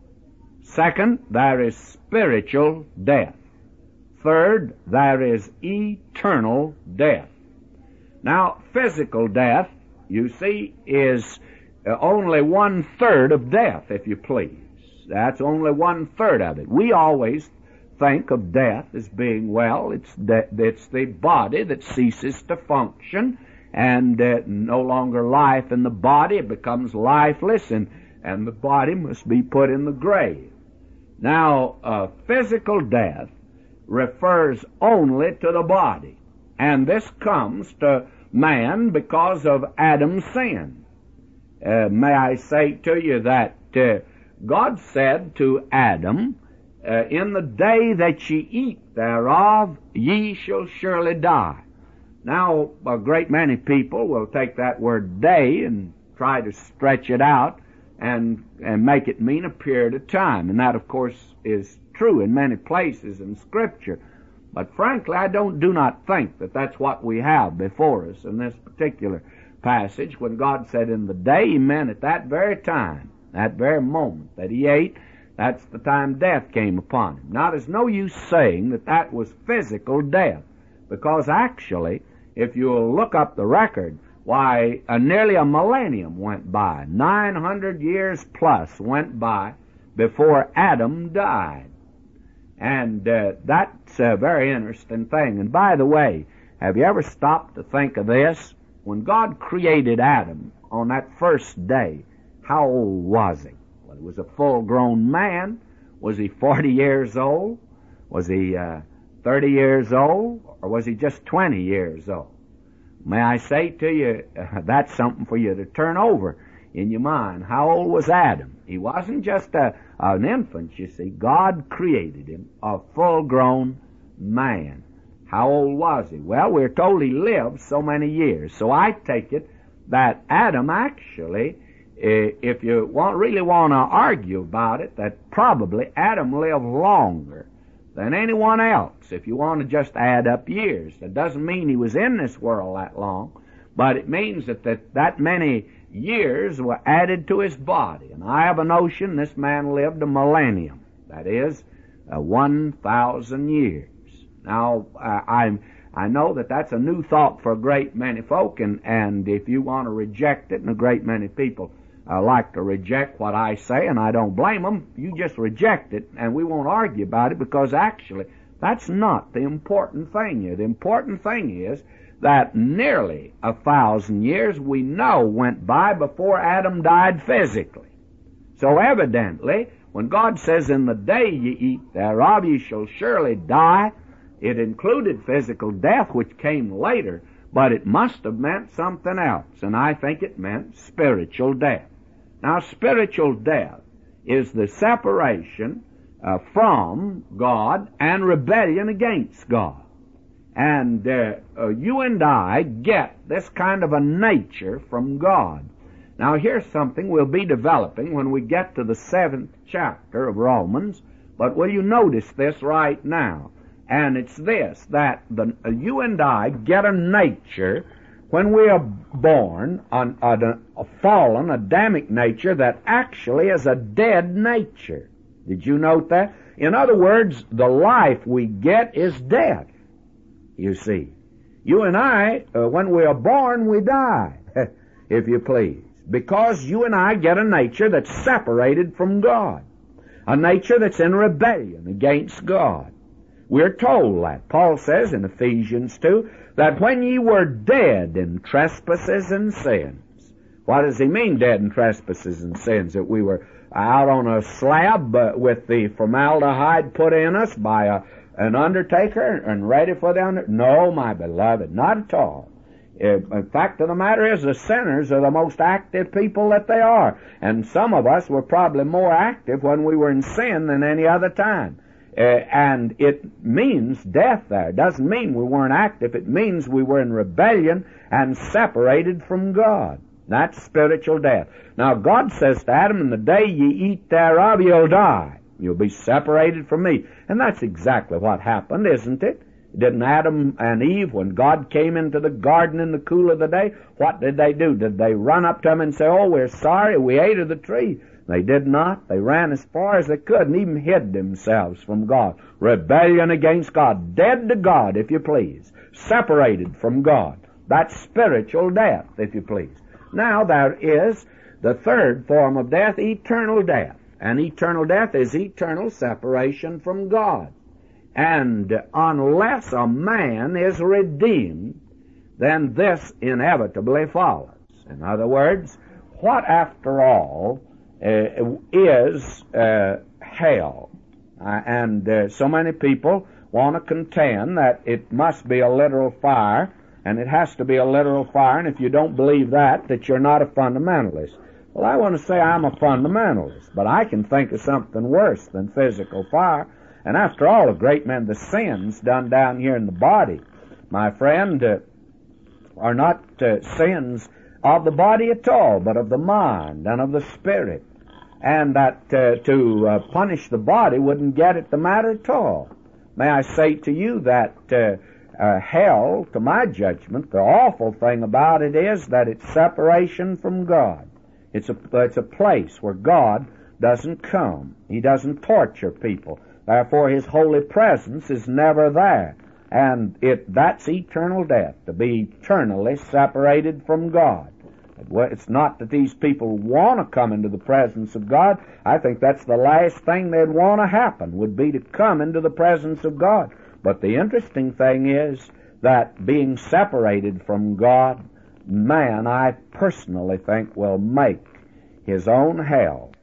Second, there is spiritual death. Third, there is eternal death. Now, physical death, you see, is only one-third of death, if you please. That's only one-third of it. We always think of death as being, well, it's the, it's the body that ceases to function, and uh, no longer life in the body. It becomes lifeless, and, and the body must be put in the grave. Now, uh, physical death refers only to the body, and this comes to man because of Adam's sin. Uh, may I say to you that uh, God said to Adam, uh, in the day that ye eat thereof, ye shall surely die. Now, a great many people will take that word day and try to stretch it out and, and make it mean a period of time. And that, of course, is true in many places in Scripture. But frankly, I don't do not think that that's what we have before us in this particular passage, when God said in the day, He meant at that very time, that very moment that He ate, that's the time death came upon Him. Now, there's no use saying that that was physical death, because actually, if you'll look up the record, why, uh, nearly a millennium went by. nine hundred years plus went by before Adam died. And uh, that's a very interesting thing. And by the way, have you ever stopped to think of this? When God created Adam on that first day, how old was he? Well, he was a full-grown man. Was he forty years old? Was he uh, thirty years old? Or was he just twenty years old? May I say to you, uh, that's something for you to turn over in your mind. How old was Adam? He wasn't just a, an infant, you see. God created him a full-grown man. How old was he? Well, we're told he lived so many years. So I take it that Adam actually, if you want, really want to argue about it, that probably Adam lived longer than anyone else, if you want to just add up years. That doesn't mean he was in this world that long, but it means that that, that many years were added to his body. And I have a notion this man lived a millennium, that is, uh, one thousand years. Now, uh, I I know that that's a new thought for a great many folk, and, and if you want to reject it, and a great many people uh, like to reject what I say, and I don't blame them, you just reject it, and we won't argue about it, because actually that's not the important thing here. The important thing is that nearly a thousand years we know went by before Adam died physically. So evidently, when God says, in the day ye eat thereof ye shall surely die, it included physical death, which came later, but it must have meant something else, and I think it meant spiritual death. Now, spiritual death is the separation uh, from God and rebellion against God. And uh, uh, you and I get this kind of a nature from God. Now, here's something we'll be developing when we get to the seventh chapter of Romans, but will you notice this right now? And it's this, that the, uh, you and I get a nature when we are born, on a, a fallen, Adamic nature that actually is a dead nature. Did you note that? In other words, the life we get is death, you see. You and I, uh, when we are born, we die, if you please, because you and I get a nature that's separated from God, a nature that's in rebellion against God. We're told that. Paul says in Ephesians two, that when ye were dead in trespasses and sins. What does he mean, dead in trespasses and sins? That we were out on a slab uh, with the formaldehyde put in us by a, an undertaker and ready for the under... No, my beloved, not at all. In fact of the matter is, the sinners are the most active people that they are. And some of us were probably more active when we were in sin than any other time. Uh, and it means death there. It doesn't mean we weren't active. It means we were in rebellion and separated from God. That's spiritual death. Now, God says to Adam, in the day ye eat thereof, you'll die. You'll be separated from me. And that's exactly what happened, isn't it? Didn't Adam and Eve, when God came into the garden in the cool of the day, what did they do? Did they run up to him and say, oh, we're sorry, we ate of the tree? They did not. They ran as far as they could and even hid themselves from God. Rebellion against God. Dead to God, if you please. Separated from God. That's spiritual death, if you please. Now there is the third form of death, eternal death. And eternal death is eternal separation from God. And unless a man is redeemed, then this inevitably follows. In other words, what after all Uh, is uh, hell. Uh, and uh, so many people want to contend that it must be a literal fire, and it has to be a literal fire, and if you don't believe that, that you're not a fundamentalist. Well, I want to say I'm a fundamentalist, but I can think of something worse than physical fire. And after all, a great many of the sins done down here in the body, my friend, uh, are not uh, sins of the body at all, but of the mind and of the spirit. And that uh, to uh, punish the body wouldn't get at the matter at all. May I say to you that uh, uh, hell, to my judgment, the awful thing about it is that it's separation from God. It's a, it's a place where God doesn't come. He doesn't torture people. Therefore, His holy presence is never there. And it, that's eternal death, to be eternally separated from God. It's not that these people want to come into the presence of God. I think that's the last thing they'd want to happen, would be to come into the presence of God. But the interesting thing is that being separated from God, man, I personally think, will make his own hell.